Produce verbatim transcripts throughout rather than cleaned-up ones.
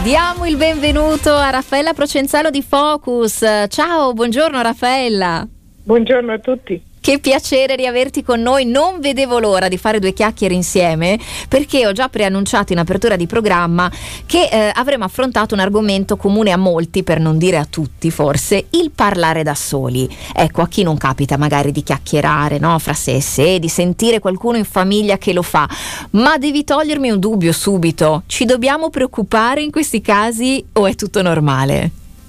Diamo il benvenuto a Raffaella Procenzalo di Focus. Ciao, buongiorno Raffaella. Buongiorno a tutti. Che piacere riaverti con noi, non vedevo l'ora di fare due chiacchiere insieme, perché ho già preannunciato in apertura di programma che eh, avremo affrontato un argomento comune a molti, per non dire a tutti forse, il parlare da soli. Ecco, a chi non capita magari di chiacchierare, no, fra sé e sé, di sentire qualcuno in famiglia che lo fa, ma devi togliermi un dubbio subito: ci dobbiamo preoccupare in questi casi o è tutto normale?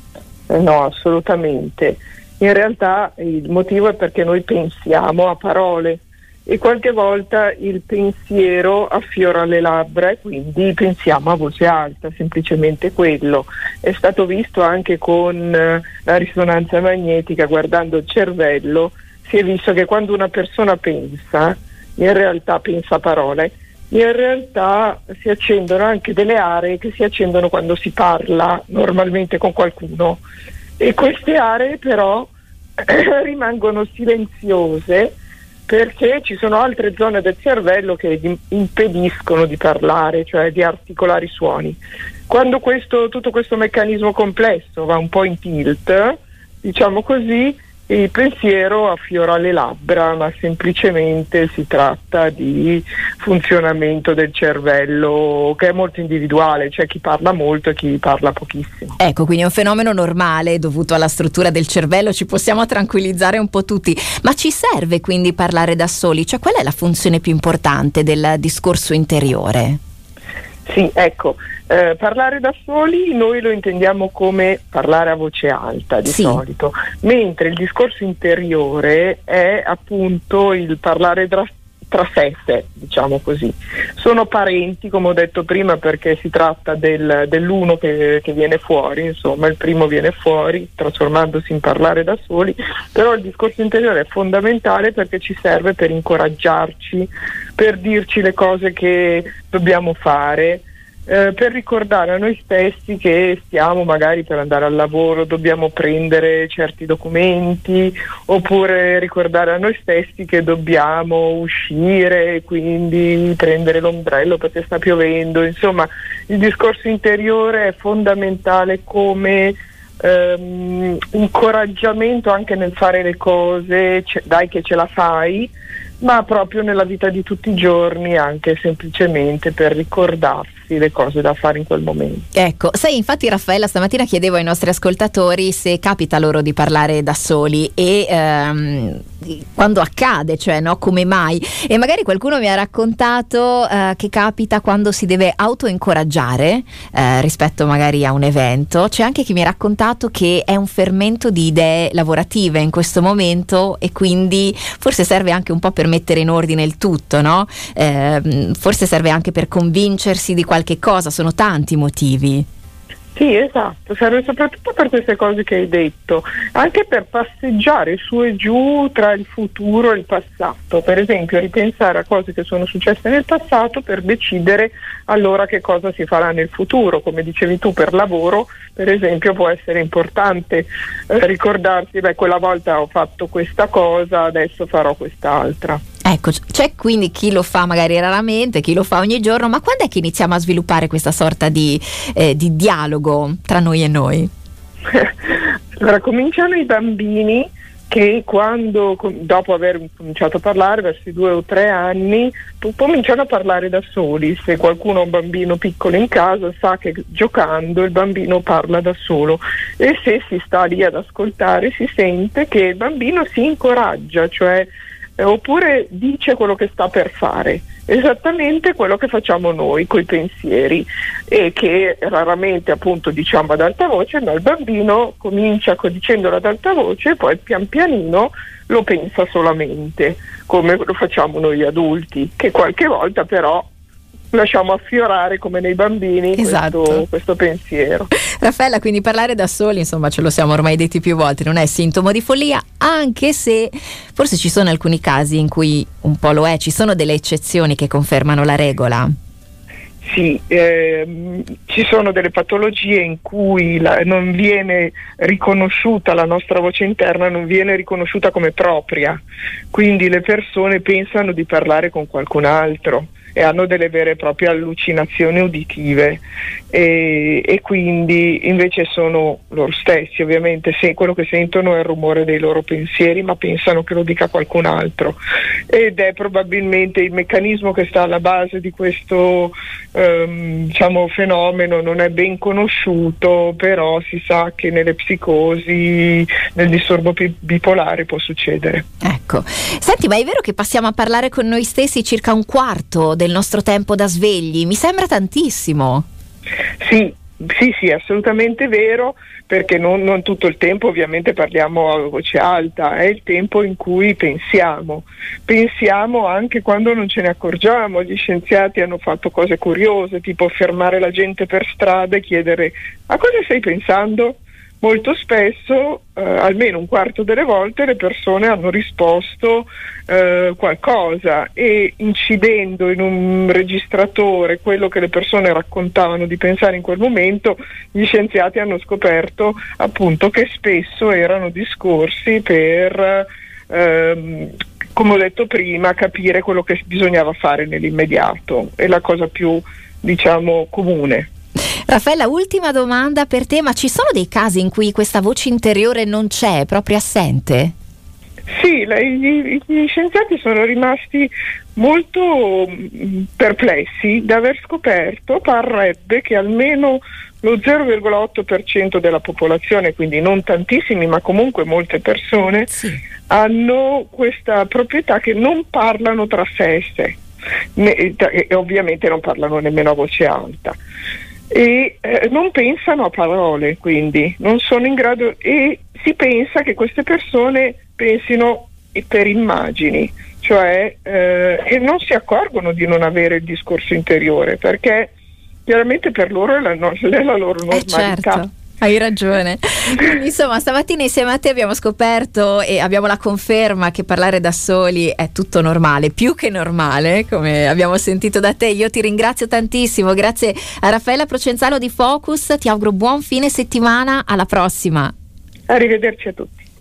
Eh no, assolutamente. In realtà il motivo è perché noi pensiamo a parole e qualche volta il pensiero affiora le labbra e quindi pensiamo a voce alta, semplicemente quello. È stato visto anche con la risonanza magnetica, guardando il cervello, si è visto che quando una persona pensa, in realtà pensa a parole, in realtà si accendono anche delle aree che si accendono quando si parla normalmente con qualcuno. E queste aree però rimangono silenziose perché ci sono altre zone del cervello che impediscono di parlare, cioè di articolare i suoni. Quando questo, tutto questo meccanismo complesso va un po' in tilt, diciamo così, il pensiero affiora le labbra, ma semplicemente si tratta di funzionamento del cervello che è molto individuale, c'è chi parla molto e chi parla pochissimo. Ecco, quindi è un fenomeno normale dovuto alla struttura del cervello, ci possiamo tranquillizzare un po' tutti, ma ci serve quindi parlare da soli? Cioè, qual è la funzione più importante del discorso interiore? Sì, ecco, eh, parlare da soli noi lo intendiamo come parlare a voce alta di sì. solito, mentre il discorso interiore è appunto il parlare tra, tra sé e sé, diciamo così. Sono parenti, come ho detto prima, perché si tratta del, dell'uno che, che viene fuori, insomma il primo viene fuori trasformandosi in parlare da soli, però il discorso interiore è fondamentale perché ci serve per incoraggiarci, per dirci le cose che dobbiamo fare, eh, per ricordare a noi stessi che stiamo magari per andare al lavoro, dobbiamo prendere certi documenti, oppure ricordare a noi stessi che dobbiamo uscire e quindi prendere l'ombrello perché sta piovendo. Insomma, il discorso interiore è fondamentale come ehm, incoraggiamento anche nel fare le cose, c- dai che ce la fai, ma proprio nella vita di tutti i giorni, anche semplicemente per ricordarsi le cose da fare in quel momento. Ecco, sai, infatti Raffaella, stamattina chiedevo ai nostri ascoltatori se capita loro di parlare da soli e ehm, quando accade, cioè no, come mai, e magari qualcuno mi ha raccontato eh, che capita quando si deve autoincoraggiare eh, rispetto magari a un evento. C'è anche chi mi ha raccontato che è un fermento di idee lavorative in questo momento e quindi forse serve anche un po' per mettere in ordine il tutto, no? Eh, forse serve anche per convincersi di qualche cosa, sono tanti motivi. Sì, esatto, serve soprattutto per queste cose che hai detto, anche per passeggiare su e giù tra il futuro e il passato, per esempio ripensare a cose che sono successe nel passato per decidere allora che cosa si farà nel futuro. Come dicevi tu, per lavoro per esempio può essere importante eh, ricordarsi, beh, quella volta ho fatto questa cosa, adesso farò quest'altra. Ecco, c'è quindi chi lo fa magari raramente, chi lo fa ogni giorno, ma quando è che iniziamo a sviluppare questa sorta di, eh, di dialogo tra noi e noi? Allora, cominciano i bambini che quando, dopo aver cominciato a parlare, verso i due o tre anni, cominciano a parlare da soli. Se qualcuno ha un bambino piccolo in casa sa che giocando il bambino parla da solo, e se si sta lì ad ascoltare si sente che il bambino si incoraggia, cioè Eh, oppure dice quello che sta per fare, esattamente quello che facciamo noi coi pensieri e che raramente appunto diciamo ad alta voce, ma il bambino comincia dicendolo ad alta voce e poi pian pianino lo pensa solamente, come lo facciamo noi adulti, che qualche volta però lasciamo affiorare come nei bambini. Esatto. questo, questo pensiero. Raffaella, quindi parlare da soli, insomma, ce lo siamo ormai detti più volte, non è sintomo di follia, anche se forse ci sono alcuni casi in cui un po' lo è, ci sono delle eccezioni che confermano la regola. Sì, ehm, ci sono delle patologie in cui la, non viene riconosciuta la nostra voce interna, non viene riconosciuta come propria, quindi le persone pensano di parlare con qualcun altro e hanno delle vere e proprie allucinazioni uditive e, e quindi invece sono loro stessi, ovviamente se quello che sentono è il rumore dei loro pensieri, ma pensano che lo dica qualcun altro, ed è probabilmente il meccanismo che sta alla base di questo ehm, diciamo fenomeno, non è ben conosciuto, però si sa che nelle psicosi, nel disturbo bipolare può succedere. Ecco, senti, ma è vero che passiamo a parlare con noi stessi circa un quarto del nostro tempo da svegli? Mi sembra tantissimo. Sì, sì, sì, assolutamente vero, perché non, non tutto il tempo ovviamente parliamo a voce alta, è il tempo in cui pensiamo, pensiamo anche quando non ce ne accorgiamo. Gli scienziati hanno fatto cose curiose, tipo fermare la gente per strada e chiedere: a cosa stai pensando? Molto spesso, eh, almeno un quarto delle volte, le persone hanno risposto eh, qualcosa, e incidendo in un registratore quello che le persone raccontavano di pensare in quel momento, gli scienziati hanno scoperto appunto che spesso erano discorsi per, ehm, come ho detto prima, capire quello che bisognava fare nell'immediato. È la cosa più, diciamo, comune. Raffaella, ultima domanda per te, ma ci sono dei casi in cui questa voce interiore non c'è, è proprio assente? Sì, la, gli, gli scienziati sono rimasti molto mh, perplessi da aver scoperto, parrebbe, che almeno lo zero virgola otto per cento della popolazione, quindi non tantissimi ma comunque molte persone, sì, hanno questa proprietà che non parlano tra sé e sé, ne, e ovviamente non parlano nemmeno a voce alta. E eh, non pensano a parole, quindi non sono in grado, e si pensa che queste persone pensino per immagini, cioè eh, e non si accorgono di non avere il discorso interiore, perché chiaramente per loro è la, no, è la loro normalità. Eh certo. Hai ragione. Quindi insomma stamattina insieme a te abbiamo scoperto e abbiamo la conferma che parlare da soli è tutto normale, più che normale, come abbiamo sentito da te. Io ti ringrazio tantissimo, grazie a Raffaella Procenzano di Focus, ti auguro buon fine settimana, alla prossima. Arrivederci a tutti.